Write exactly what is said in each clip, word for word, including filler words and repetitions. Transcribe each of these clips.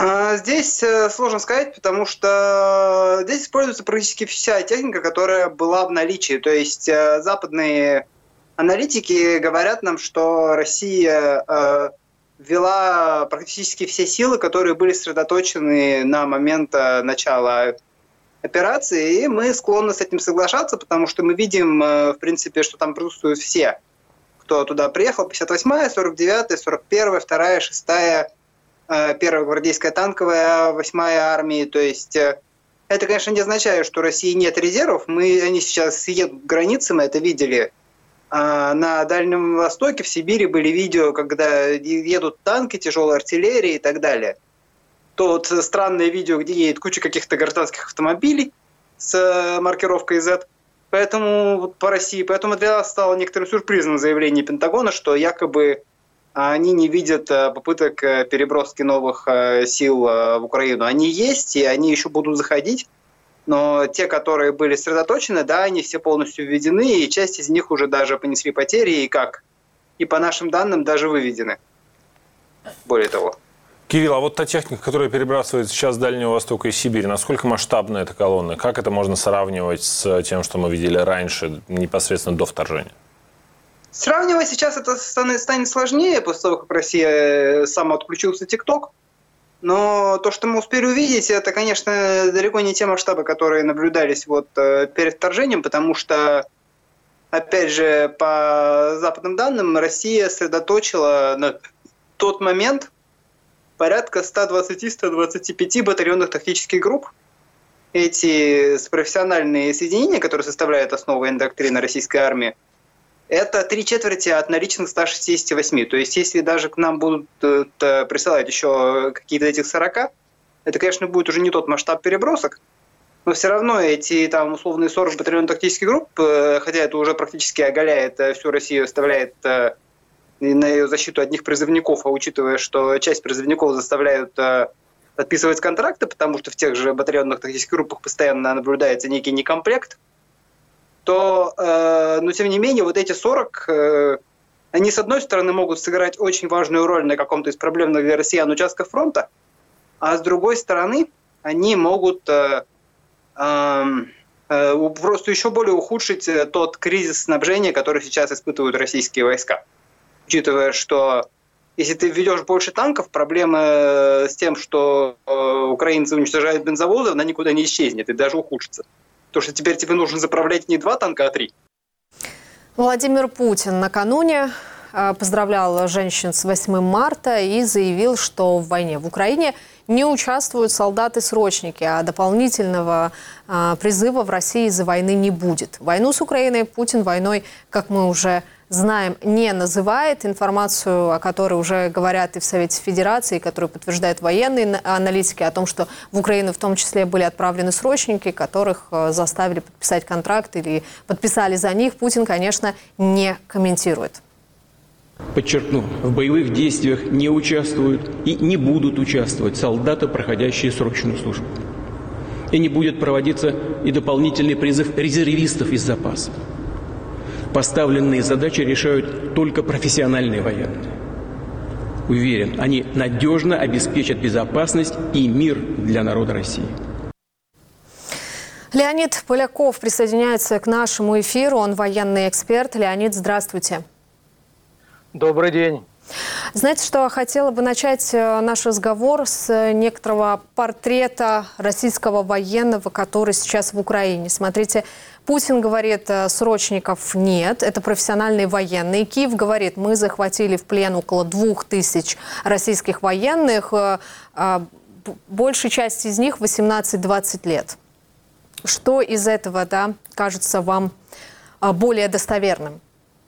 Здесь сложно сказать, потому что здесь используется практически вся техника, которая была в наличии. То есть западные аналитики говорят нам, что Россия ввела практически все силы, которые были сосредоточены на момент начала операции, и мы склонны с этим соглашаться, потому что мы видим, в принципе, что там присутствуют все, кто туда приехал: пятьдесят восьмая, сорок девятая, сорок первая, вторая, шестая, первая гвардейская танковая, восьмая армии. То есть это, конечно, не означает, что у России нет резервов. Мы, они сейчас едут к границе, мы это видели. На Дальнем Востоке, в Сибири были видео, когда едут танки, тяжелая артиллерия и так далее. То вот странное видео, где едет куча каких-то гражданских автомобилей с маркировкой Z. Поэтому вот по России, поэтому для нас стало некоторым сюрпризом заявление Пентагона, что якобы они не видят попыток переброски новых сил в Украину. Они есть, и они еще будут заходить. Но те, которые были сосредоточены, да, они все полностью введены, и часть из них уже даже понесли потери, и как? И по нашим данным даже выведены. Более того. Кирилл, а вот та техника, которая перебрасывает сейчас с Дальнего Востока и Сибири, насколько масштабна эта колонна? Как это можно сравнивать с тем, что мы видели раньше, непосредственно до вторжения? Сравнивать сейчас это станет сложнее, после того, как Россия сама отключился ТикТок. Но то, что мы успели увидеть, это, конечно, далеко не те масштабы, которые наблюдались вот перед вторжением, потому что, опять же, по западным данным, Россия сосредоточила на тот момент порядка сто двадцать - сто двадцать пять батальонных тактических групп. Эти профессиональные соединения, которые составляют основу военной доктрины российской армии, это три четверти от наличных ста шестидесяти восьми. То есть, если даже к нам будут присылать еще какие-то этих сорока, это, конечно, будет уже не тот масштаб перебросок, но все равно эти там условные сорок батальонных тактических групп, хотя это уже практически оголяет всю Россию, оставляет на ее защиту одних призывников, а учитывая, что часть призывников заставляют подписывать контракты, потому что в тех же батальонных тактических группах постоянно наблюдается некий некомплект, то, э, но тем не менее, вот эти сорок, э, они, с одной стороны, могут сыграть очень важную роль на каком-то из проблемных для россиян участках фронта, а с другой стороны, они могут э, э, э, просто еще более ухудшить тот кризис снабжения, который сейчас испытывают российские войска. Учитывая, что если ты введешь больше танков, проблема с тем, что э, украинцы уничтожают бензовозы, она никуда не исчезнет и даже ухудшится. Потому что теперь тебе нужно заправлять не два танка, а три. Владимир Путин накануне поздравлял женщин с восьмым марта и заявил, что в войне в Украине не участвуют солдаты-срочники, а дополнительного призыва в России из-за войны не будет. Войну с Украиной Путин войной, как мы уже знаем, не называет. Информацию, о которой уже говорят и в Совете Федерации, которую подтверждают военные аналитики, о том, что в Украину в том числе были отправлены срочники, которых заставили подписать контракт или подписали за них, Путин, конечно, не комментирует. Подчеркну, в боевых действиях не участвуют и не будут участвовать солдаты, проходящие срочную службу. И не будет проводиться и дополнительный призыв резервистов из запаса. Поставленные задачи решают только профессиональные военные. Уверен, они надежно обеспечат безопасность и мир для народа России. Леонид Поляков присоединяется к нашему эфиру. Он военный эксперт. Леонид, здравствуйте. Добрый день. Знаете, что хотела бы начать наш разговор с некоторого портрета российского военного, который сейчас в Украине. Смотрите, Путин говорит, срочников нет, это профессиональные военные. Киев говорит, мы захватили в плен около двух тысяч российских военных, большая часть из них восемнадцать-двадцать лет. Что из этого, да, кажется вам более достоверным?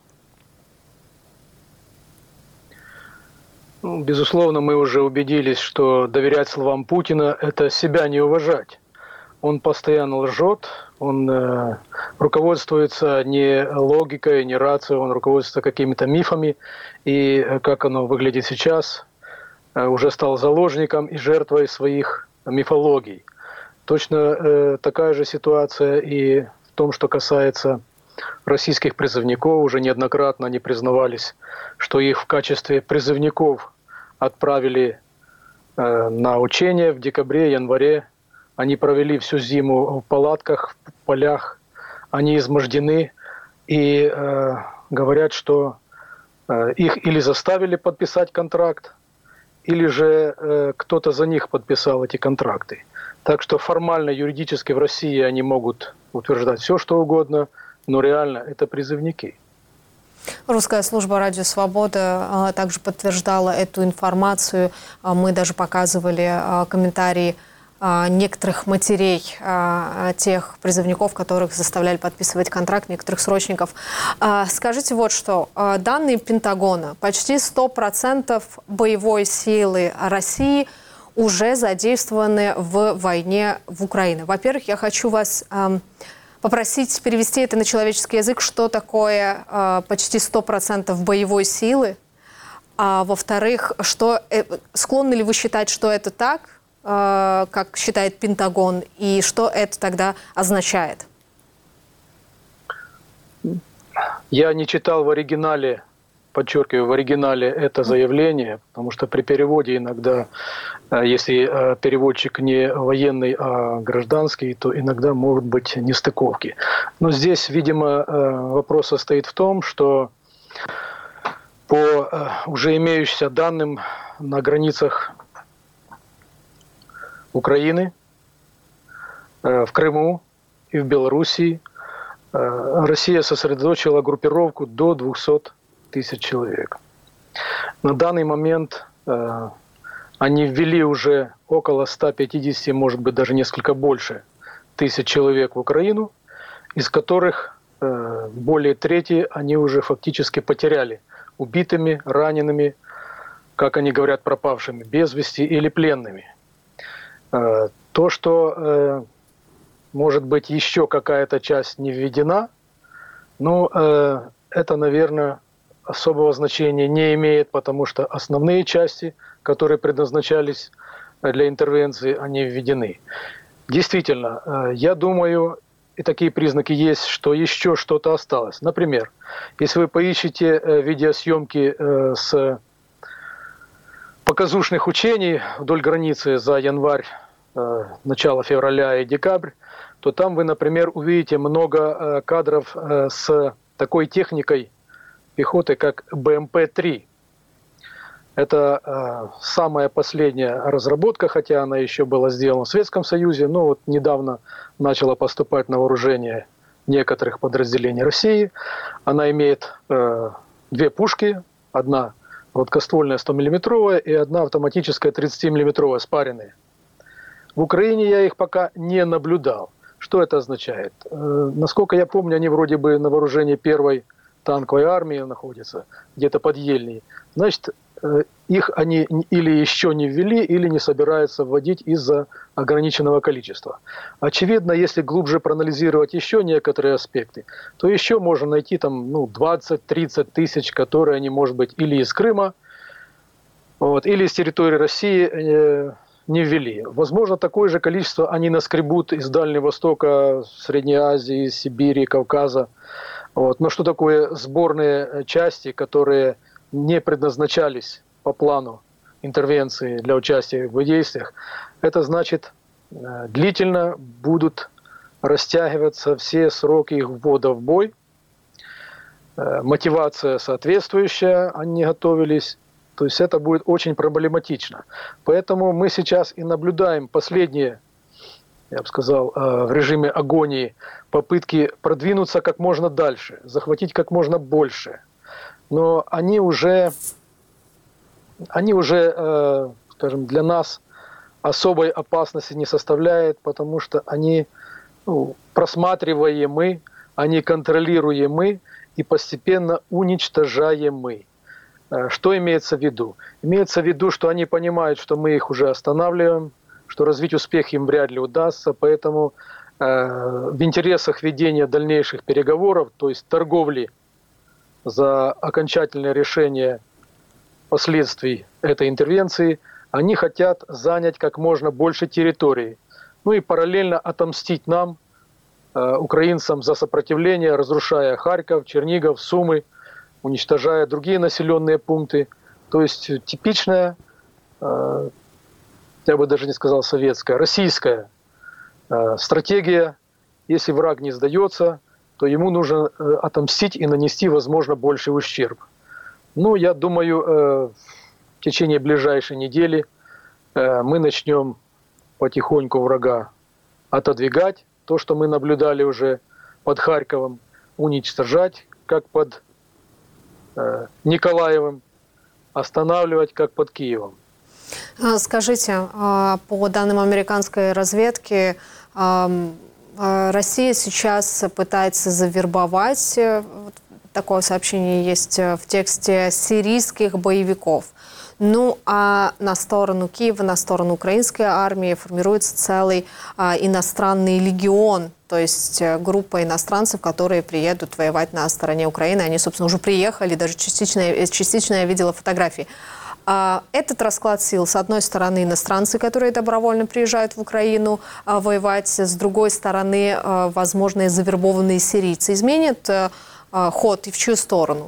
Безусловно, мы уже убедились, что доверять словам Путина – это себя не уважать. Он постоянно лжет, он э, руководствуется не логикой, не рацией, он руководствуется какими-то мифами. И э, как оно выглядит сейчас, э, уже стал заложником и жертвой своих мифологий. Точно э, такая же ситуация и в том, что касается российских призывников. Уже неоднократно они признавались, что их в качестве призывников отправили на учения в декабре, январе. Они провели всю зиму в палатках, в полях. Они измождены и э, говорят, что э, их или заставили подписать контракт, или же э, кто-то за них подписал эти контракты. Так что формально, юридически в России они могут утверждать все, что угодно, но реально это призывники. Русская служба «Радио Свобода» также подтверждала эту информацию. Мы даже показывали комментарии некоторых матерей тех призывников, которых заставляли подписывать контракт, некоторых срочников. Скажите вот что. Данные Пентагона. Почти сто процентов боевой силы России уже задействованы в войне в Украине. Во-первых, я хочу вас попросить перевести это на человеческий язык, что такое э, почти сто процентов боевой силы. А во-вторых, что, э, склонны ли вы считать, что это так, э, как считает Пентагон, и что это тогда означает? Я не читал в оригинале, подчеркиваю, в оригинале это заявление, потому что при переводе иногда, если переводчик не военный, а гражданский, то иногда могут быть нестыковки. Но здесь, видимо, вопрос состоит в том, что по уже имеющимся данным на границах Украины, в Крыму и в Белоруссии Россия сосредоточила группировку до двухсот тысяч человек. На данный момент э, они ввели уже около ста пятидесяти, может быть, даже несколько больше тысяч человек в Украину, из которых э, более трети они уже фактически потеряли убитыми, ранеными, как они говорят, пропавшими без вести или пленными. Э, то, что, э, может быть, еще какая-то часть не введена, ну, э, это, наверное, особого значения не имеет, потому что основные части, которые предназначались для интервенции, они введены. Действительно, я думаю, и такие признаки есть, что еще что-то осталось. Например, если вы поищете видеосъемки с показушных учений вдоль границы за январь, начало февраля и декабрь, то там вы, например, увидите много кадров с такой техникой пехоты, как бэ эм пэ три. Это э, самая последняя разработка, хотя она еще была сделана в Советском Союзе, но вот недавно начала поступать на вооружение некоторых подразделений России. Она имеет э, две пушки, одна гладкоствольная сто-миллиметровая и одна автоматическая тридцатимиллиметровая, спаренные. В Украине я их пока не наблюдал. Что это означает? Э, насколько я помню, они вроде бы на вооружении первой танковой армии находятся, где-то под Ельней. Значит, их они или еще не ввели, или не собираются вводить из-за ограниченного количества. Очевидно, если глубже проанализировать еще некоторые аспекты, то еще можно найти там ну, двадцать-тридцать тысяч, которые они, может быть, или из Крыма, вот, или из территории России э, не ввели. Возможно, такое же количество они наскребут из Дальнего Востока, Средней Азии, Сибири, Кавказа. Вот. Но что такое сборные части, которые не предназначались по плану интервенции для участия в действиях? Это значит, длительно будут растягиваться все сроки их ввода в бой. Мотивация соответствующая, они не готовились. То есть это будет очень проблематично. Поэтому мы сейчас и наблюдаем последние, я бы сказал, в режиме агонии, попытки продвинуться как можно дальше, захватить как можно больше. Но они уже, они уже, скажем, для нас особой опасности не составляют, потому что они ну, просматриваемы, они контролируемы и постепенно уничтожаемы. Что имеется в виду? Имеется в виду, что они понимают, что мы их уже останавливаем, что развить успех им вряд ли удастся, поэтому э, в интересах ведения дальнейших переговоров, то есть торговли за окончательное решение последствий этой интервенции, они хотят занять как можно больше территорий. Ну и параллельно отомстить нам, э, украинцам, за сопротивление, разрушая Харьков, Чернигов, Сумы, уничтожая другие населенные пункты. То есть типичная э, я бы даже не сказал советская, российская э, стратегия. Если враг не сдается, то ему нужно э, отомстить и нанести, возможно, больший ущерб. Ну, я думаю, э, в течение ближайшей недели э, мы начнем потихоньку врага отодвигать. То, что мы наблюдали уже под Харьковом, уничтожать, как под э, Николаевым, останавливать, как под Киевом. Скажите, по данным американской разведки, Россия сейчас пытается завербовать, такое сообщение есть в тексте, сирийских боевиков. Ну а на сторону Киева, на сторону украинской армии формируется целый а, иностранный легион, то есть группа иностранцев, которые приедут воевать на стороне Украины. Они, собственно, уже приехали, даже частично, частично я видела фотографии. А, этот расклад сил, с одной стороны, иностранцы, которые добровольно приезжают в Украину а, воевать, с другой стороны, а, возможные завербованные сирийцы, изменит а, ход и в чью сторону?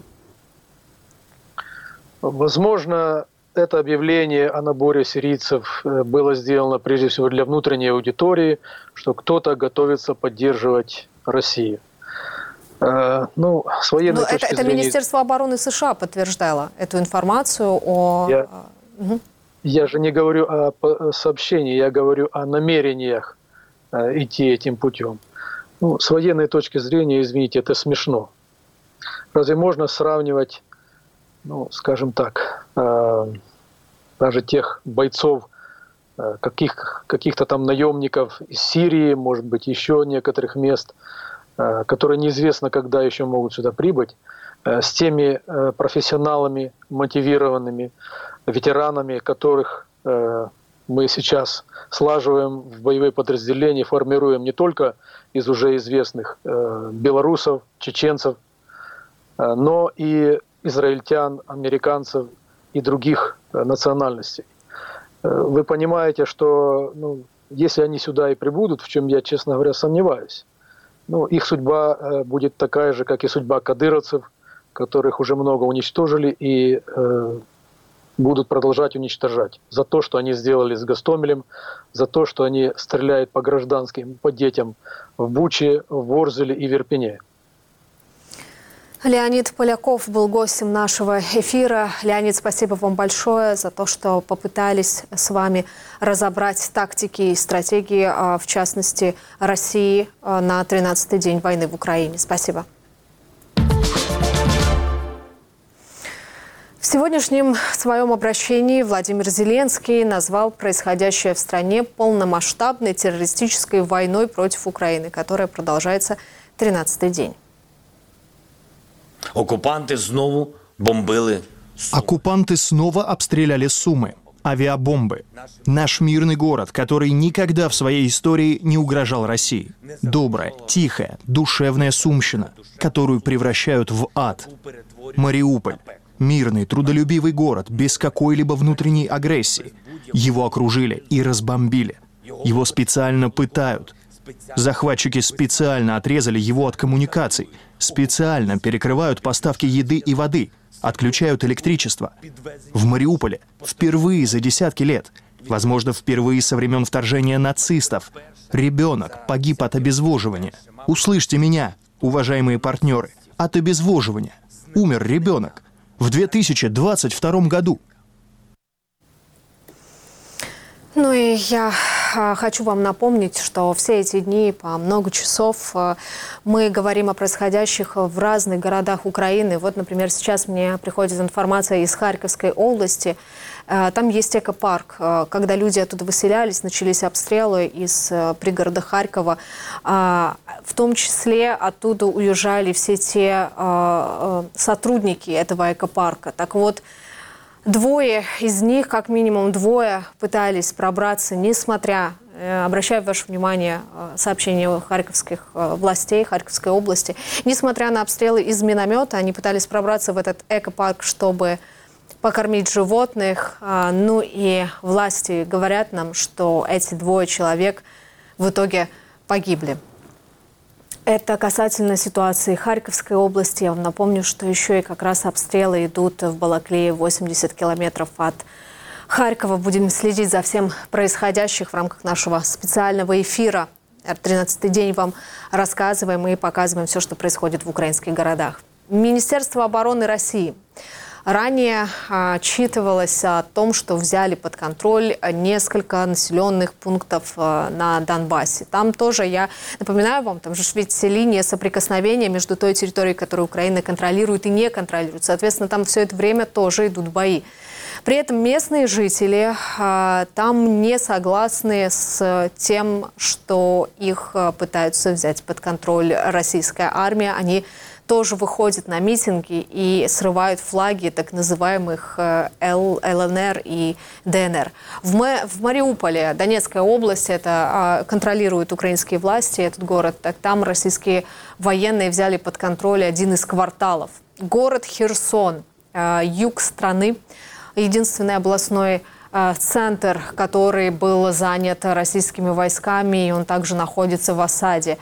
Возможно, это объявление о наборе сирийцев было сделано прежде всего для внутренней аудитории, что кто-то готовится поддерживать Россию. Э, ну, с военной Но точки это, это зрения... Министерство обороны США подтверждало эту информацию о... Я, угу. я же не говорю о сообщении, я говорю о намерениях э, идти этим путем. Ну, с военной точки зрения, извините, это смешно. Разве можно сравнивать, ну, скажем так, э, даже тех бойцов, э, каких, каких-то там наемников из Сирии, может быть, еще некоторых мест, э, которые неизвестно, когда еще могут сюда прибыть, э, с теми э, профессионалами, мотивированными, ветеранами, которых э, мы сейчас слаживаем в боевые подразделения, формируем не только из уже известных э, белорусов, чеченцев, э, но и израильтян, американцев и других э, национальностей. Э, вы понимаете, что ну, если они сюда и прибудут, в чем я, честно говоря, сомневаюсь, ну, их судьба э, будет такая же, как и судьба кадыровцев, которых уже много уничтожили и э, будут продолжать уничтожать за то, что они сделали с Гостомелем, за то, что они стреляют по гражданским, по детям в Буче, в Ворзеле и в Ирпене. Леонид Поляков был гостем нашего эфира. Леонид, спасибо вам большое за то, что попытались с вами разобрать тактики и стратегии, в частности, России на тринадцатый день войны в Украине. Спасибо. В сегодняшнем своем обращении Владимир Зеленский назвал происходящее в стране полномасштабной террористической войной против Украины, которая продолжается тринадцатый день. Оккупанты снова бомбили. Оккупанты снова обстреляли Сумы. Авиабомбы. Наш мирный город, который никогда в своей истории не угрожал России. Добрая, тихая, душевная Сумщина, которую превращают в ад. Мариуполь. Мирный, трудолюбивый город, без какой-либо внутренней агрессии. Его окружили и разбомбили. Его специально пытают. Захватчики специально отрезали его от коммуникаций, специально перекрывают поставки еды и воды, отключают электричество. В Мариуполе впервые за десятки лет, возможно, впервые со времен вторжения нацистов, ребенок погиб от обезвоживания. Услышьте меня, уважаемые партнеры, от обезвоживания. Умер ребенок в две тысячи двадцать втором году. Ну и я хочу вам напомнить, что все эти дни по много часов мы говорим о происходящих в разных городах Украины. Вот, например, сейчас мне приходит информация из Харьковской области. Там есть экопарк. Когда люди оттуда выселялись, начались обстрелы из пригорода Харькова. В том числе оттуда уезжали все те сотрудники этого экопарка. Так вот, двое из них, как минимум двое, пытались пробраться, несмотря, обращаю ваше внимание, сообщение харьковских властей, Харьковской области, несмотря на обстрелы из миномета, они пытались пробраться в этот экопарк, чтобы покормить животных. Ну и власти говорят нам, что эти двое человек в итоге погибли. Это касательно ситуации Харьковской области. Я вам напомню, что еще и как раз обстрелы идут в Балаклее, восемьдесят километров от Харькова. Будем следить за всем происходящим в рамках нашего специального эфира. тринадцатый день вам рассказываем и показываем все, что происходит в украинских городах. Министерство обороны России ранее отчитывалось о том, что взяли под контроль несколько населенных пунктов на Донбассе. Там тоже, я напоминаю вам, там же ведь линия соприкосновения между той территорией, которую Украина контролирует и не контролирует. Соответственно, там все это время тоже идут бои. При этом местные жители а, там не согласны с тем, что их а, пытаются взять под контроль российская армия. Они тоже выходят на митинги и срывают флаги так называемых Л, ЛНР и ДНР. В, Ма, в Мариуполе, Донецкая область, это а, контролируют украинские власти, этот город. Так, там российские военные взяли под контроль один из кварталов. Город Херсон, а, юг страны. Единственный областной э, центр, который был занят российскими войсками, и он также находится в осаде.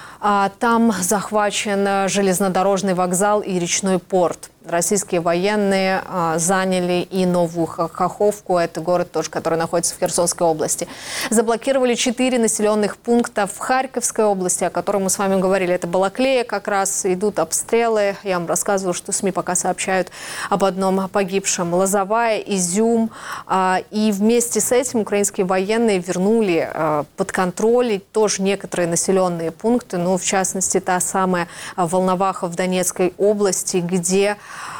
А там захвачен железнодорожный вокзал и речной порт. Российские военные а, заняли и Новую Каховку, это город тоже, который находится в Херсонской области. Заблокировали четыре населенных пункта в Харьковской области, о котором мы с вами говорили. Это Балаклея как раз, идут обстрелы. Я вам рассказывала, что СМИ пока сообщают об одном погибшем. Лозовая, Изюм. А, и вместе с этим украинские военные вернули а, под контроль тоже некоторые населенные пункты. Ну, в частности, та самая Волноваха в Донецкой области, где...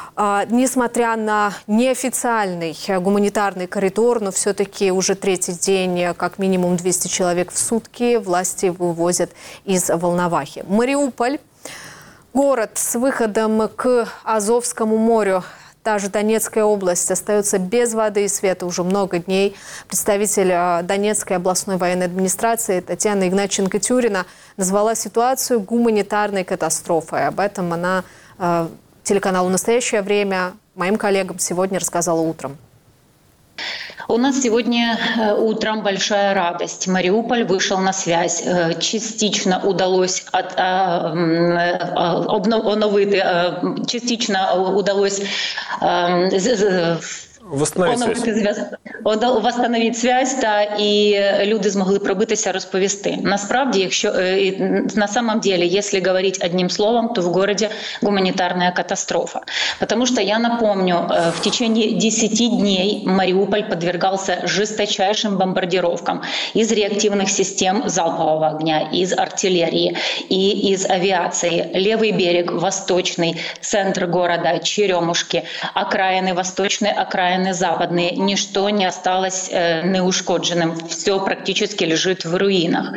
Несмотря на неофициальный гуманитарный коридор, но все-таки уже третий день, как минимум двести человек в сутки, власти вывозят из Волновахи. Мариуполь, город с выходом к Азовскому морю. Та же Донецкая область остается без воды и света уже много дней. Представитель Донецкой областной военной администрации Татьяна Игнатченко-Тюрина назвала ситуацию гуманитарной катастрофой. Об этом она телеканалу «Настоящее время» моим коллегам сегодня рассказала утром. У нас сегодня утром большая радость. Мариуполь вышел на связь. Частично удалось от, обновить, частично удалось Восстановить связь. Восстановить связь, та, і люди змогли пробитися, розповісти. Насправді, якщо на самом деле, если говорить одним словом, то в городе гуманитарная катастрофа. Потому что я напомню, в течение десяти дней Мариуполь подвергался жесточайшим бомбардировкам из реактивных систем залпового огня, из артиллерии и из авиации. Левый берег, восточный, центр города, Черемушки, окраины восточной, окраины западные, ничто не осталось э, неушкодженным. Все практически лежит в руинах.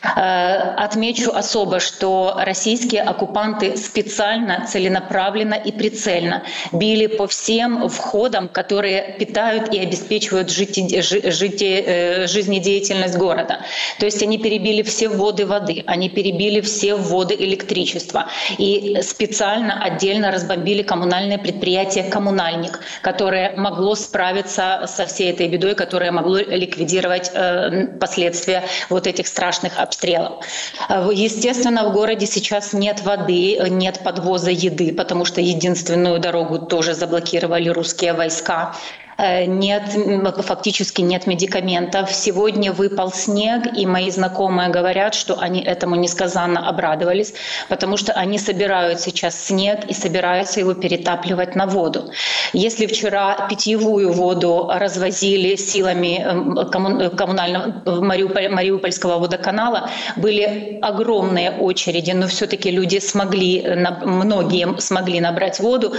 Э, отмечу особо, что российские оккупанты специально, целенаправленно и прицельно били по всем входам, которые питают и обеспечивают жити, жити, э, жизнедеятельность города. То есть они перебили все вводы воды, они перебили все вводы электричества и специально отдельно разбомбили коммунальное предприятие «Коммунальник», которое могло справиться со всей этой бедой, которая могла ликвидировать э, последствия вот этих страшных обстрелов. Естественно, в городе сейчас нет воды, нет подвоза еды, потому что единственную дорогу тоже заблокировали русские войска. Нет, фактически нет медикаментов. Сегодня выпал снег, и мои знакомые говорят, что они этому несказанно обрадовались, потому что они собирают сейчас снег и собираются его перетапливать на воду. Если вчера питьевую воду развозили силами коммунального Мариупольского водоканала, были огромные очереди, но все-таки люди смогли, многие смогли набрать воду,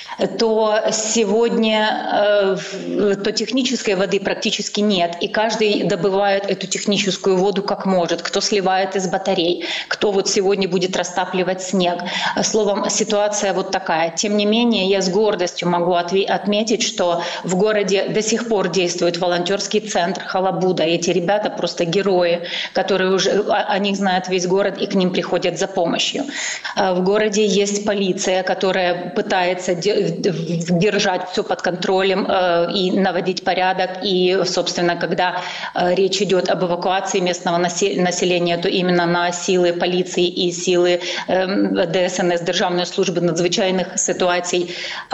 то сегодня то технической воды практически нет. И каждый добывает эту техническую воду как может. Кто сливает из батарей, кто вот сегодня будет растапливать снег. Словом, ситуация вот такая. Тем не менее, я с гордостью могу отметить, что в городе до сих пор действует волонтерский центр «Халабуда». Эти ребята просто герои, которые уже, о них знает весь город и к ним приходят за помощью. В городе есть полиция, которая пытается держать все под контролем, и наводить порядок. И, собственно, когда речь идет об эвакуации местного населения, то именно на силы полиции и силы ДСНС, Державной службы надзвычайных ситуаций,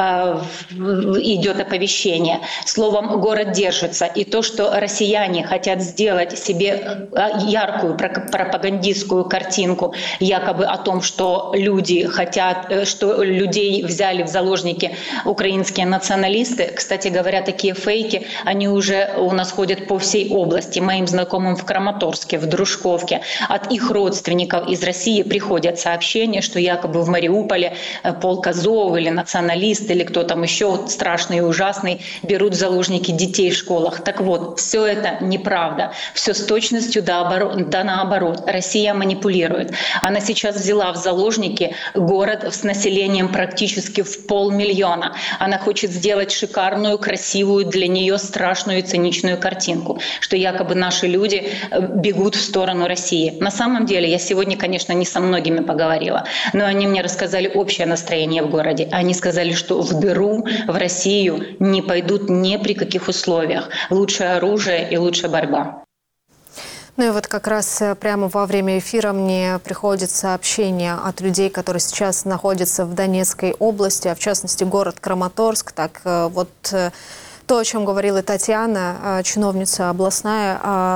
идет оповещение. Словом, город держится. И то, что россияне хотят сделать себе яркую пропагандистскую картинку, якобы о том, что люди хотят, что людей взяли в заложники украинские националисты. Кстати говоря, такие фейки, они уже у нас ходят по всей области. Моим знакомым в Краматорске, в Дружковке, от их родственников из России приходят сообщения, что якобы в Мариуполе полк Азов или националисты, или кто там еще страшный и ужасный, берут в заложники детей в школах. Так вот, все это неправда. Все с точностью да, оборот, да наоборот. Россия манипулирует. Она сейчас взяла в заложники город с населением практически в полмиллиона. Она хочет сделать шикарную, красивую, для нее страшную и циничную картинку, что якобы наши люди бегут в сторону России. На самом деле, я сегодня, конечно, не со многими поговорила, но они мне рассказали общее настроение в городе. Они сказали, что в дыру, в Россию не пойдут ни при каких условиях. Лучшее оружие и лучшая борьба. Ну и вот как раз прямо во время эфира мне приходит сообщение от людей, которые сейчас находятся в Донецкой области, а в частности город Краматорск. Так вот то, о чем говорила Татьяна, чиновница областная.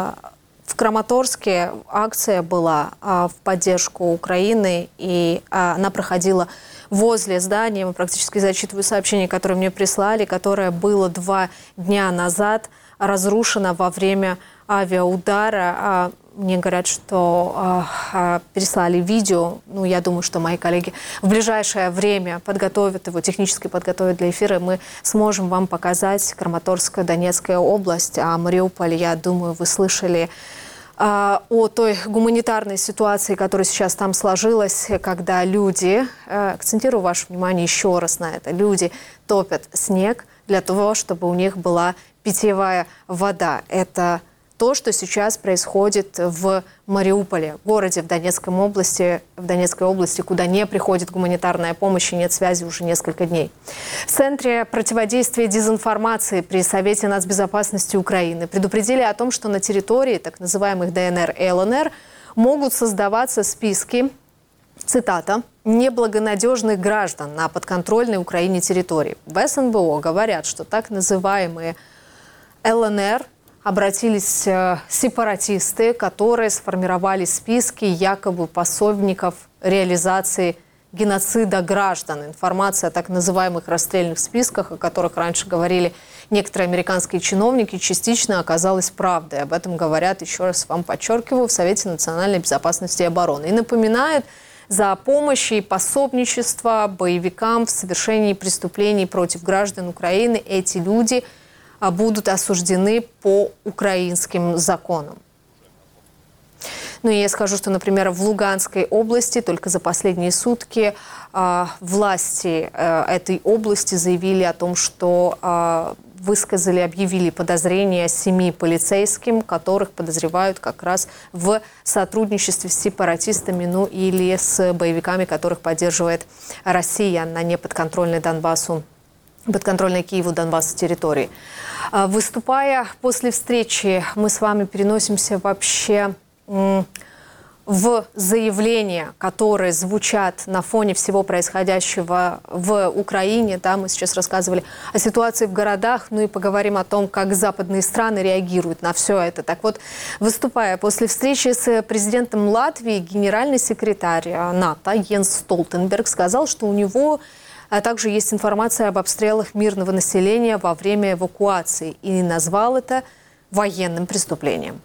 В Краматорске акция была в поддержку Украины, и она проходила возле здания. Мы практически зачитываю сообщение, которое мне прислали, которое было два дня назад разрушено во время авиаудара. Мне говорят, что э, переслали видео. Ну, я думаю, что мои коллеги в ближайшее время подготовят его, технически подготовят для эфира. Мы сможем вам показать Краматорскую, Донецкая область. А Мариуполь, я думаю, вы слышали э, о той гуманитарной ситуации, которая сейчас там сложилась, когда люди, э, акцентирую ваше внимание еще раз на это, люди топят снег для того, чтобы у них была питьевая вода. Это то, что сейчас происходит в Мариуполе, городе в Донецкой области, в Донецкой области, куда не приходит гуманитарная помощь и нет связи уже несколько дней. В Центре противодействия дезинформации при Совете нацбезопасности Украины предупредили о том, что на территории так называемых ДНР и ЛНР могут создаваться списки, цитата, «неблагонадежных граждан на подконтрольной Украине территории». В СНБО говорят, что так называемые ЛНР обратились сепаратисты, которые сформировали списки якобы пособников реализации геноцида граждан. Информация о так называемых расстрельных списках, о которых раньше говорили некоторые американские чиновники, частично оказалась правдой. Об этом говорят, еще раз вам подчеркиваю, в Совете национальной безопасности и обороны. И напоминает, за помощь и пособничество боевикам в совершении преступлений против граждан Украины эти люди будут осуждены по украинским законам. Ну и я скажу, что, например, в Луганской области только за последние сутки э, власти э, этой области заявили о том, что э, высказали, объявили подозрения семи полицейским, которых подозревают как раз в сотрудничестве с сепаратистами, ну или с боевиками, которых поддерживает Россия на неподконтрольной Донбассу, подконтрольной Киеву, Донбассу территории. Выступая после встречи, мы с вами переносимся вообще в заявления, которые звучат на фоне всего происходящего в Украине. Да, мы сейчас рассказывали о ситуации в городах, ну и поговорим о том, как западные страны реагируют на все это. Так вот, выступая после встречи с президентом Латвии, генеральный секретарь НАТО Йенс Столтенберг сказал, что у него а также есть информация об обстрелах мирного населения во время эвакуации, и назвал это военным преступлением.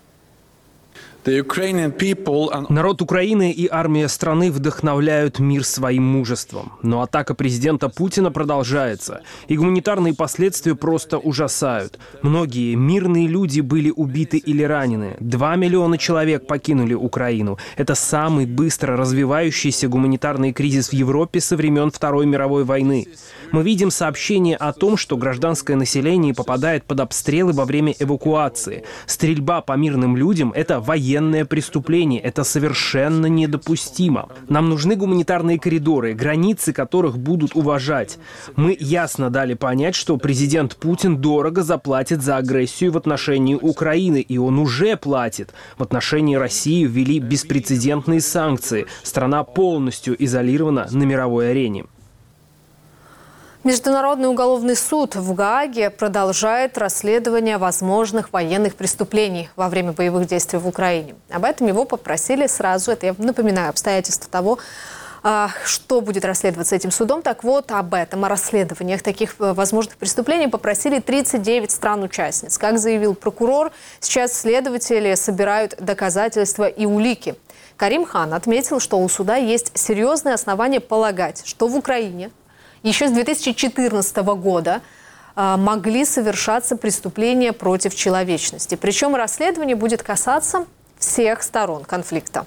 Народ Украины и армия страны вдохновляют мир своим мужеством. Но атака президента Путина продолжается, и гуманитарные последствия просто ужасают. Многие мирные люди были убиты или ранены. Два миллиона человек покинули Украину. Это самый быстро развивающийся гуманитарный кризис в Европе со времен Второй мировой войны. Мы видим сообщения о том, что гражданское население попадает под обстрелы во время эвакуации. Стрельба по мирным людям – это военный военное преступление. Это совершенно недопустимо. Нам нужны гуманитарные коридоры, границы которых будут уважать. Мы ясно дали понять, что президент Путин дорого заплатит за агрессию в отношении Украины, и он уже платит. В отношении России ввели беспрецедентные санкции. Страна полностью изолирована на мировой арене. Международный уголовный суд в Гааге продолжает расследование возможных военных преступлений во время боевых действий в Украине. Об этом его попросили сразу, это я напоминаю, обстоятельства того, что будет расследоваться этим судом. Так вот, об этом, о расследованиях таких возможных преступлений попросили тридцать девять стран-участниц. Как заявил прокурор, сейчас следователи собирают доказательства и улики. Карим Хан отметил, что у суда есть серьезные основания полагать, что в Украине еще с две тысячи четырнадцатого года э, могли совершаться преступления против человечности. Причем расследование будет касаться всех сторон конфликта.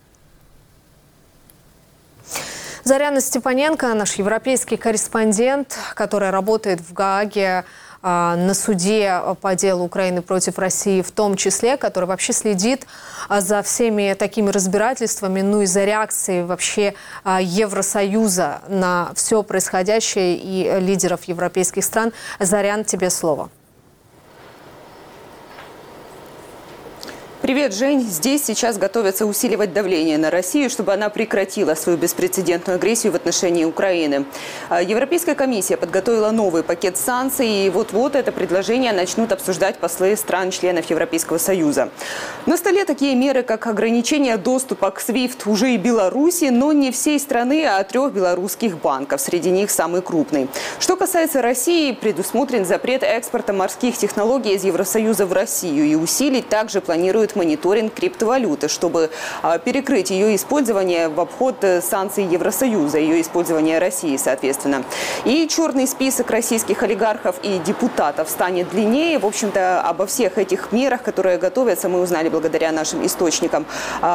Заряна Степаненко, наш европейский корреспондент, который работает в Гааге э, на суде по делу Украины против России, в том числе, который вообще следит э, за всеми такими разбирательствами, ну и за реакцией вообще э, Евросоюза на все происходящее и лидеров европейских стран. Зарян, тебе слово. Привет, Жень. Здесь сейчас готовятся усиливать давление на Россию, чтобы она прекратила свою беспрецедентную агрессию в отношении Украины. Европейская комиссия подготовила новый пакет санкций, и вот-вот это предложение начнут обсуждать послы стран-членов Европейского Союза. На столе такие меры, как ограничение доступа к свифт уже и Беларуси, но не всей страны, а трех белорусских банков. Среди них самый крупный. Что касается России, предусмотрен запрет экспорта морских технологий из Евросоюза в Россию, и усилить также планируют мониторинг криптовалюты, чтобы перекрыть ее использование в обход санкций Евросоюза, ее использование России, соответственно. И черный список российских олигархов и депутатов станет длиннее. В общем-то, обо всех этих мерах, которые готовятся, мы узнали благодаря нашим источникам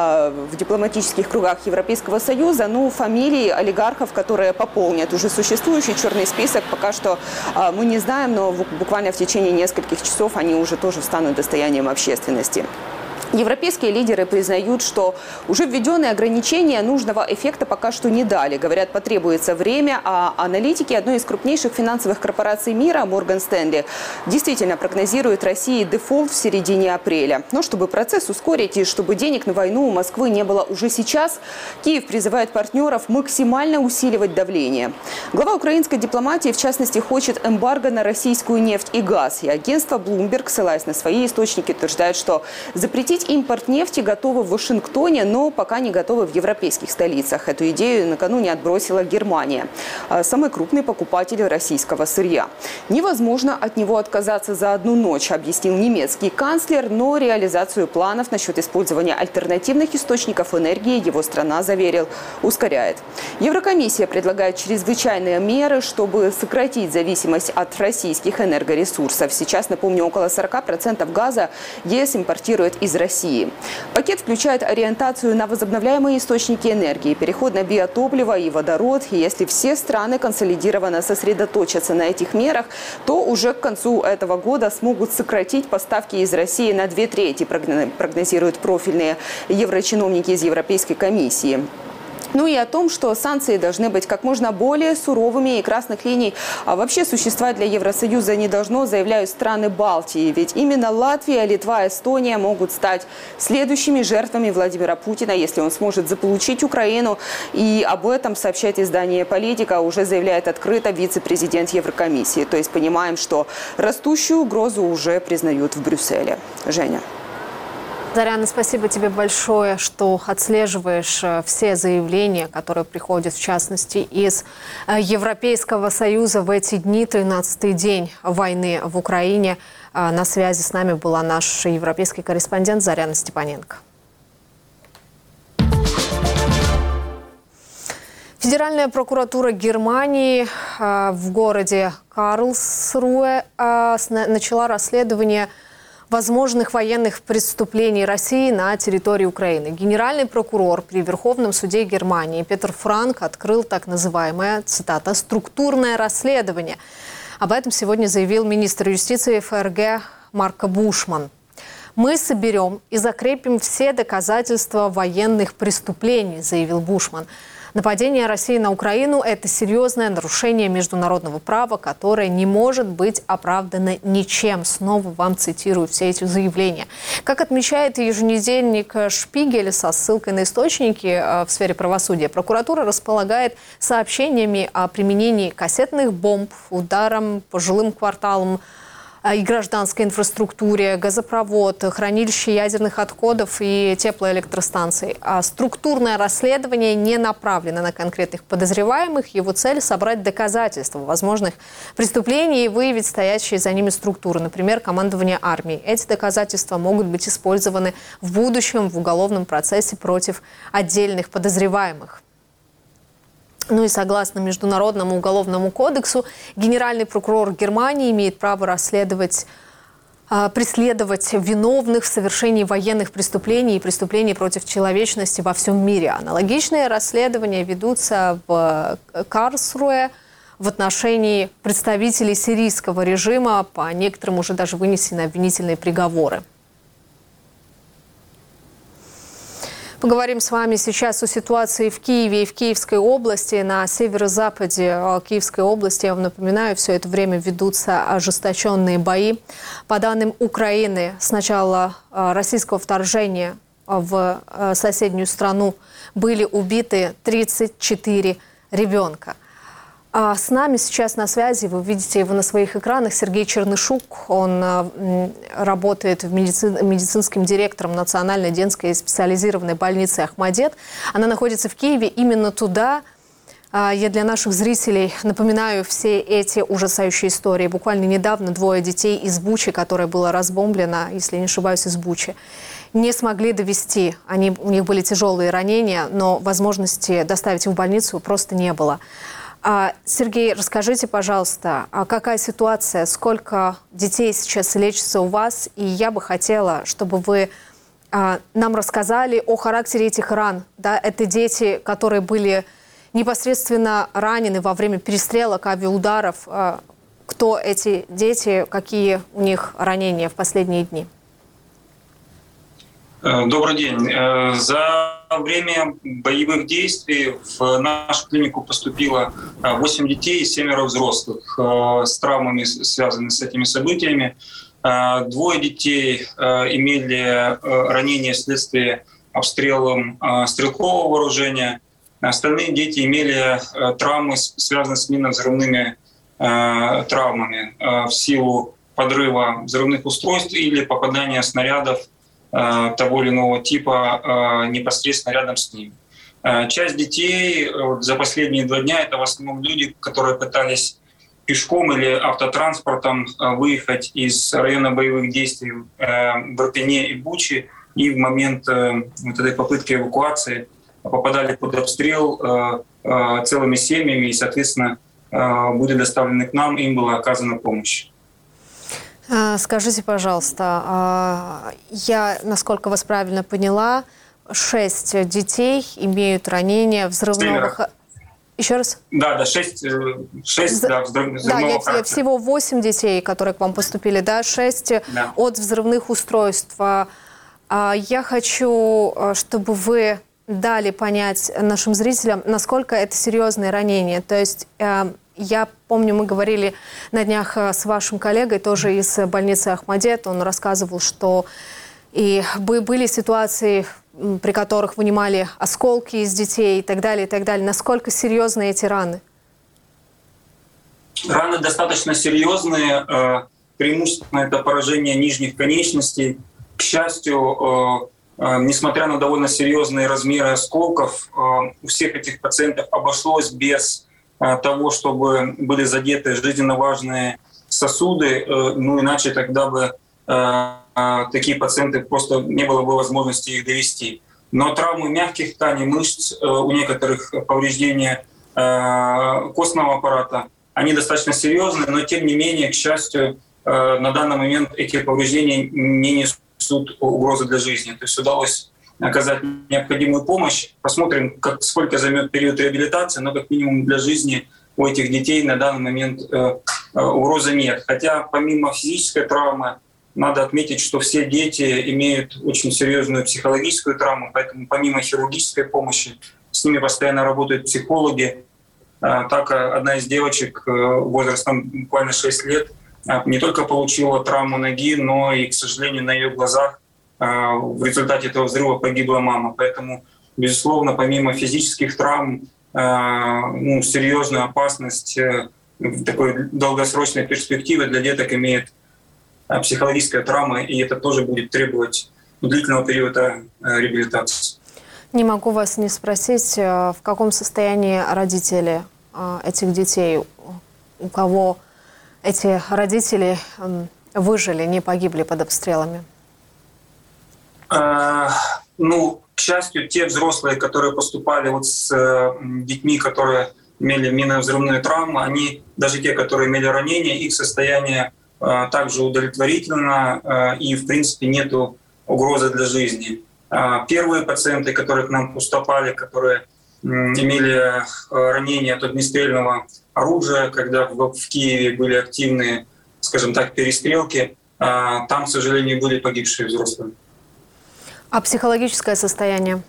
в дипломатических кругах Европейского Союза. Ну, фамилии олигархов, которые пополнят уже существующий черный список, пока что мы не знаем, но буквально в течение нескольких часов они уже тоже станут достоянием общественности. Европейские лидеры признают, что уже введенные ограничения нужного эффекта пока что не дали. Говорят, потребуется время, а аналитики одной из крупнейших финансовых корпораций мира, Морган Стэнли, действительно прогнозируют России дефолт в середине апреля. Но чтобы процесс ускорить и чтобы денег на войну у Москвы не было уже сейчас, Киев призывает партнеров максимально усиливать давление. Глава украинской дипломатии, в частности, хочет эмбарго на российскую нефть и газ. И агентство Bloomberg, ссылаясь на свои источники, утверждает, что запретить импорт нефти готовы в Вашингтоне, но пока не готовы в европейских столицах. Эту идею накануне отбросила Германия, самый крупный покупатель российского сырья. Невозможно от него отказаться за одну ночь, объяснил немецкий канцлер, но реализацию планов насчет использования альтернативных источников энергии его страна, заверил, ускоряет. Еврокомиссия предлагает чрезвычайные меры, чтобы сократить зависимость от российских энергоресурсов. Сейчас, напомню, около сорока процентов газа ЕС импортирует из России. Пакет включает ориентацию на возобновляемые источники энергии, переход на биотопливо и водород. И если все страны консолидированно сосредоточатся на этих мерах, то уже к концу этого года смогут сократить поставки из России на две трети, прогнозируют профильные еврочиновники из Европейской комиссии. Ну и о том, что санкции должны быть как можно более суровыми и красных линий а вообще существовать для Евросоюза не должно, заявляют страны Балтии. Ведь именно Латвия, Литва, Эстония могут стать следующими жертвами Владимира Путина, если он сможет заполучить Украину. И об этом, сообщает издание «Политика», уже заявляет открыто вице-президент Еврокомиссии. То есть понимаем, что растущую угрозу уже признают в Брюсселе. Женя. Заряна, спасибо тебе большое, что отслеживаешь все заявления, которые приходят, в частности, из Европейского Союза в эти дни, тринадцатый день войны в Украине. На связи с нами была наш европейский корреспондент Заряна Степаненко. Федеральная прокуратура Германии в городе Карлсруэ начала расследование возможных военных преступлений России на территории Украины. Генеральный прокурор при Верховном суде Германии Петр Франк открыл так называемое, цитата, «структурное расследование». Об этом сегодня заявил министр юстиции ФРГ Марко Бушман. «Мы соберем и закрепим все доказательства военных преступлений», заявил Бушман. Нападение России на Украину – это серьезное нарушение международного права, которое не может быть оправдано ничем. Снова вам цитирую все эти заявления. Как отмечает еженедельник «Шпигель» со ссылкой на источники в сфере правосудия, прокуратура располагает сообщениями о применении кассетных бомб, ударом по жилым кварталам и гражданской инфраструктуре, газопровод, хранилище ядерных отходов и теплоэлектростанций. А структурное расследование не направлено на конкретных подозреваемых. Его цель – собрать доказательства возможных преступлений и выявить стоящие за ними структуры, например, командование армии. Эти доказательства могут быть использованы в будущем в уголовном процессе против отдельных подозреваемых. Ну и согласно Международному уголовному кодексу, генеральный прокурор Германии имеет право расследовать, преследовать виновных в совершении военных преступлений и преступлений против человечности во всем мире. Аналогичные расследования ведутся в Карлсруэ в отношении представителей сирийского режима. По некоторым уже даже вынесены обвинительные приговоры. Поговорим с вами сейчас о ситуации в Киеве и в Киевской области. На северо-западе Киевской области, я вам напоминаю, все это время ведутся ожесточенные бои. По данным Украины, с начала российского вторжения в соседнюю страну были убиты тридцать четыре ребенка. А с нами сейчас на связи, вы видите его на своих экранах, Сергей Чернышук. Он работает в медици... медицинским директором Национальной детской специализированной больницы «Ахмадет». Она находится в Киеве. Именно туда я для наших зрителей напоминаю все эти ужасающие истории. Буквально недавно двое детей из Бучи, которое было разбомблено, если не ошибаюсь, из Бучи, не смогли довести. Они... У них были тяжелые ранения, но возможности доставить их в больницу просто не было. Сергей, расскажите, пожалуйста, какая ситуация, сколько детей сейчас лечится у вас? И я бы хотела, чтобы вы нам рассказали о характере этих ран. Да, это дети, которые были непосредственно ранены во время перестрелок, авиаударов. Кто эти дети, какие у них ранения в последние дни? Добрый день. За время боевых действий в нашу клинику поступило восемь детей и семеро взрослых с травмами, связанными с этими событиями. Двое детей имели ранения вследствие обстрелом стрелкового вооружения. Остальные дети имели травмы, связанные с минно-взрывными травмами в силу подрыва взрывных устройств или попадания снарядов того или иного типа непосредственно рядом с ним. Часть детей за последние два дня — это в основном люди, которые пытались пешком или автотранспортом выехать из района боевых действий в Ирпене и Бучи, и в момент вот этой попытки эвакуации попадали под обстрел целыми семьями, и, соответственно, были доставлены к нам, им была оказана помощь. Скажите, пожалуйста, я, насколько вас правильно поняла, шесть детей имеют ранения взрывного... Х... Еще раз? Да, да, шесть, шесть З... да, взрывного Да, я, характера. всего восемь детей, которые к вам поступили, да, шесть да. от взрывных устройств. Я хочу, чтобы вы дали понять нашим зрителям, насколько это серьезные ранения. То есть... Я помню, мы говорили на днях с вашим коллегой, тоже из больницы Ахмадет. Он рассказывал, что и были ситуации, при которых вынимали осколки из детей и так далее, и так далее. Насколько серьезны эти раны? Раны достаточно серьезные. Преимущественно это поражение нижних конечностей. К счастью, несмотря на довольно серьезные размеры осколков, у всех этих пациентов обошлось без того, чтобы были задеты жизненно важные сосуды, ну иначе тогда бы э, такие пациенты просто не было бы возможности их довести. Но травмы мягких тканей, мышц, э, у некоторых повреждения э, костного аппарата, они достаточно серьезные, но тем не менее, к счастью, э, на данный момент эти повреждения не несут угрозы для жизни. То есть удалось оказать необходимую помощь. Посмотрим, как, сколько займет период реабилитации, но как минимум для жизни у этих детей на данный момент э, э, угрозы нет. Хотя помимо физической травмы, надо отметить, что все дети имеют очень серьезную психологическую травму, поэтому помимо хирургической помощи с ними постоянно работают психологи. Так, одна из девочек возрастом буквально шесть лет не только получила травму ноги, но и, к сожалению, на ее глазах в результате этого взрыва погибла мама. Поэтому, безусловно, помимо физических травм, ну, серьезную опасность такой долгосрочной перспективы для деток имеет психологическая травма, и это тоже будет требовать длительного периода реабилитации. Не могу вас не спросить, в каком состоянии родители этих детей, у кого эти родители выжили, не погибли под обстрелами? А, ну, к счастью, те взрослые, которые поступали вот с детьми, которые имели минно-взрывную травму, они, даже те, которые имели ранения, их состояние а, также удовлетворительно, а, и, в принципе, нету угрозы для жизни. А, первые пациенты, которые к нам поступали, которые имели ранения от огнестрельного оружия, когда в Киеве были активные, скажем так, перестрелки, там, к сожалению, были погибшие взрослые. А психологическое состояние?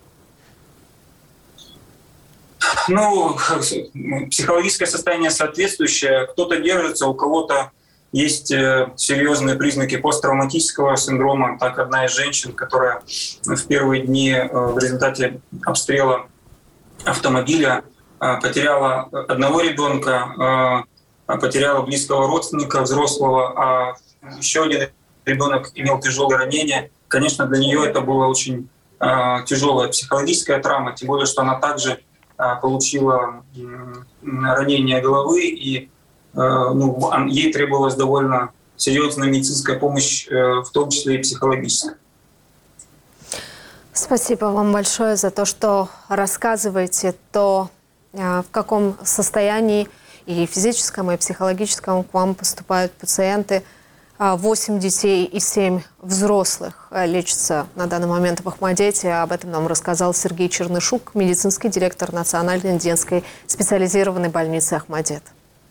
Ну, психологическое состояние соответствующее. Кто-то держится, у кого-то есть серьезные признаки посттравматического синдрома. Так, одна из женщин, которая в первые дни в результате обстрела автомобиля потеряла одного ребенка, потеряла близкого родственника взрослого, а еще один ребенок имел тяжелое ранение. Конечно, для нее это была очень тяжелая психологическая травма, тем более, что она также получила ранение головы, и ну, ей требовалась довольно серьезная медицинская помощь, в том числе и психологическая. Спасибо вам большое за то, что рассказываете то, в каком состоянии и физическом, и психологическом к вам поступают пациенты. Восемь детей и семь взрослых лечатся на данный момент в Ахмадете. Об этом нам рассказал Сергей Чернышук, медицинский директор Национальной детской специализированной больницы Ахмадет.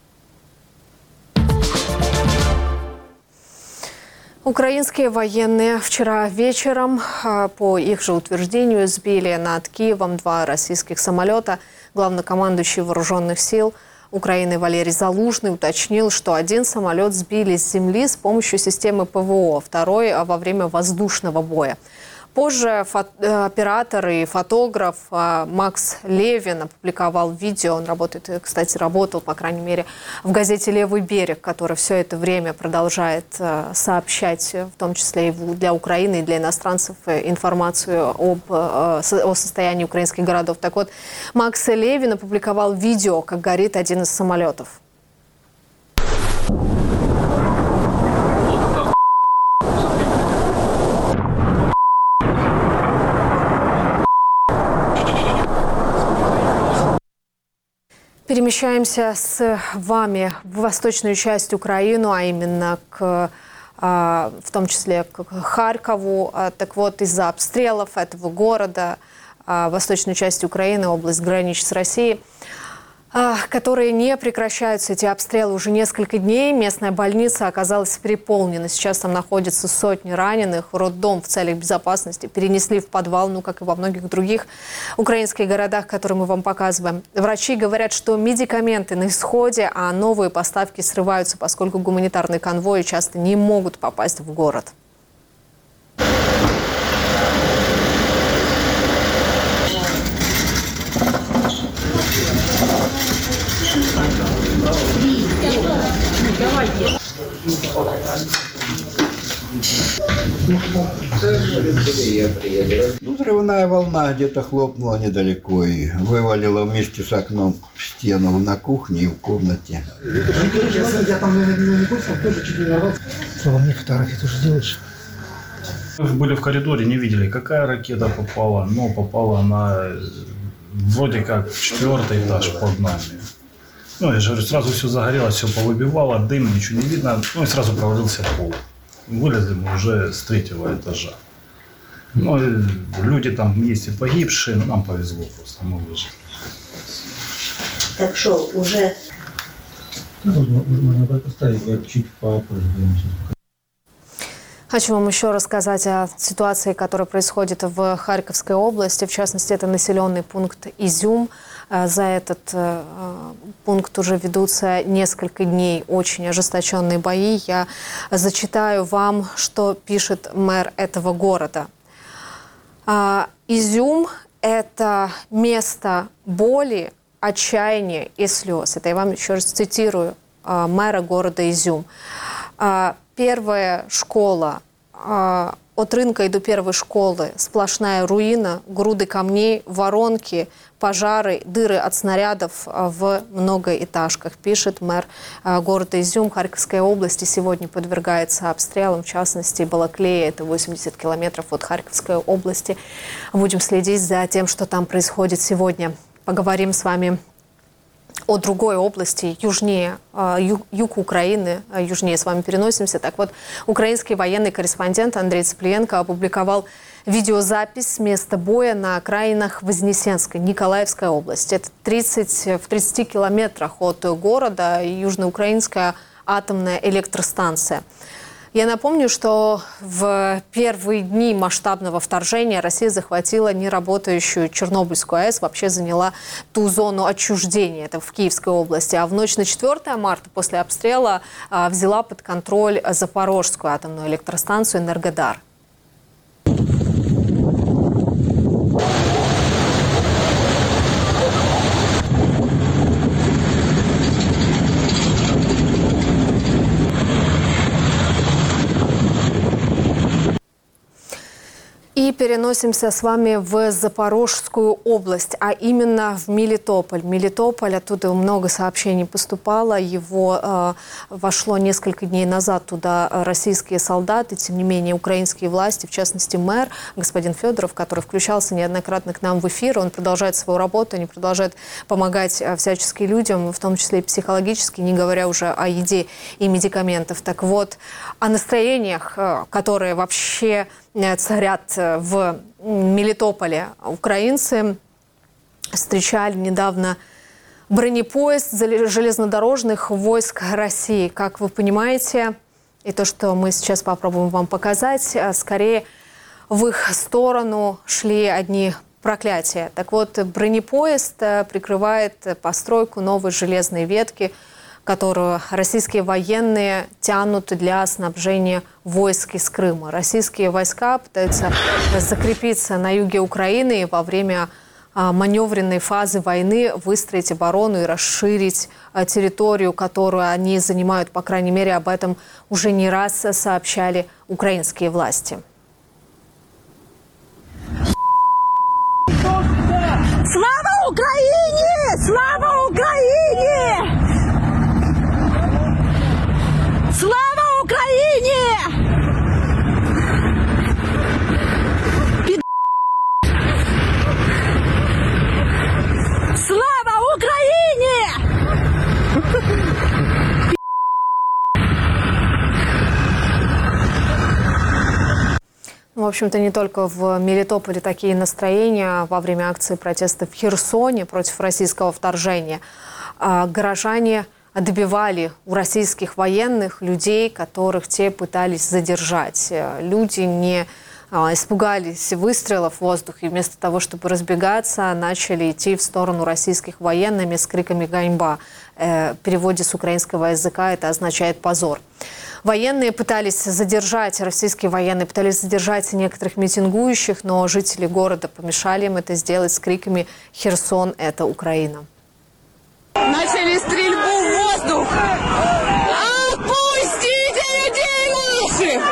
Украинские военные вчера вечером, по их же утверждению, сбили над Киевом два российских самолета. Главнокомандующий вооруженных сил Украины Валерий Залужный уточнил, что один самолет сбили с земли с помощью системы ПВО, второй во время воздушного боя. Позже оператор и фотограф Макс Левин опубликовал видео. Он работает, кстати, работал, по крайней мере, в газете «Левый берег», которая все это время продолжает сообщать, в том числе и для Украины, и для иностранцев, информацию об, о состоянии украинских городов. Так вот, Макс Левин опубликовал видео, как горит один из самолетов. Перемещаемся с вами в восточную часть Украины, а именно к, в том числе к Харькову. Так вот, из-за обстрелов этого города, восточную часть Украины, область граничит с Россией, которые не прекращаются, эти обстрелы, уже несколько дней. Местная больница оказалась переполнена. Сейчас там находятся сотни раненых. Роддом в целях безопасности перенесли в подвал, ну, как и во многих других украинских городах, которые мы вам показываем. Врачи говорят, что медикаменты на исходе, а новые поставки срываются, поскольку гуманитарные конвои часто не могут попасть в город. Ну, взрывная волна где-то хлопнула недалеко и вывалила вместе с окном в стену на кухне и в комнате. Я там не курсом, тоже чуть не нарвался. Слава, мне фотографии тоже делаешь? Мы были в коридоре, не видели, какая ракета попала, но попала она вроде как в четвертый этаж под нами. Ну, я же говорю, сразу все загорелось, все повыбивало, дым, ничего не видно, ну и сразу провалился пол. Вылезли мы уже с третьего этажа. Ну, люди там есть и погибшие, но нам повезло просто, мы выжили. Так что, уже... Можно поставить, я чуть попозже. Хочу вам еще рассказать о ситуации, которая происходит в Харьковской области. В частности, это населенный пункт Изюм. За этот э, пункт уже ведутся несколько дней очень ожесточенные бои. Я зачитаю вам, что пишет мэр этого города. А, Изюм – это место боли, отчаяния и слез. Это я вам еще раз цитирую а, мэра города Изюм. А, первая школа а, от рынка и до первой школы сплошная руина, груды камней, воронки, пожары, дыры от снарядов в многоэтажках, пишет мэр города Изюм. Харьковской области сегодня подвергается обстрелам, в частности, Балаклея, это восемьдесят километров от Харьковской области. Будем следить за тем, что там происходит сегодня. Поговорим с вами о другой области, южнее, юг, юг Украины, южнее с вами переносимся. Так вот, украинский военный корреспондент Андрей Цыпленко опубликовал видеозапись с места боя на окраинах Вознесенской, Николаевской области. Это тридцать, в тридцати километрах от города южноукраинская атомная электростанция. Я напомню, что в первые дни масштабного вторжения Россия захватила неработающую Чернобыльскую АЭС, вообще заняла ту зону отчуждения, это в Киевской области. А в ночь на четвёртое марта после обстрела взяла под контроль Запорожскую атомную электростанцию «Энергодар». И переносимся с вами в Запорожскую область, а именно в Мелитополь. Мелитополь, оттуда много сообщений поступало, его э, вошло несколько дней назад туда российские солдаты, тем не менее украинские власти, в частности мэр, господин Федоров, который включался неоднократно к нам в эфир, он продолжает свою работу, они продолжают помогать всячески людям, в том числе и психологически, не говоря уже о еде и медикаментах. Так вот, о настроениях, которые вообще царят в Мелитополе. Украинцы встречали недавно бронепоезд железнодорожных войск России. Как вы понимаете, и то, что мы сейчас попробуем вам показать, скорее в их сторону шли одни проклятия. Так вот, бронепоезд прикрывает постройку новой железной ветки, которую российские военные тянут для снабжения войск из Крыма. Российские войска пытаются закрепиться на юге Украины и во время маневренной фазы войны выстроить оборону и расширить территорию, которую они занимают. По крайней мере, об этом уже не раз сообщали украинские власти. Слава Украине! Слава Украине! Слава Украине! Пи***. Слава Украине! Пи***. В общем-то, не только в Мелитополе такие настроения во время акции протеста в Херсоне против российского вторжения. Горожане добивали у российских военных людей, которых те пытались задержать. Люди не испугались выстрелов в воздух и вместо того, чтобы разбегаться, начали идти в сторону российских военных с криками «ганьба». В переводе с украинского языка это означает «позор». Военные пытались задержать, российские военные пытались задержать некоторых митингующих, но жители города помешали им это сделать с криками «Херсон – это Украина». Начали стрельбу в воздух! Отпустите людей наших!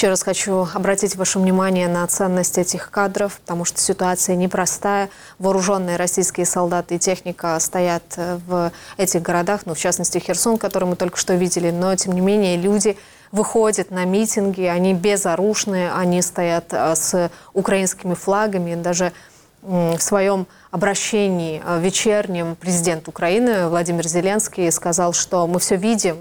Еще раз хочу обратить ваше внимание на ценность этих кадров, потому что ситуация непростая. Вооруженные российские солдаты и техника стоят в этих городах, ну, в частности, Херсон, который мы только что видели, но, тем не менее, люди выходят на митинги, они безоружные, они стоят с украинскими флагами, даже в своем обращении вечернем президент Украины Владимир Зеленский сказал, что мы все видим,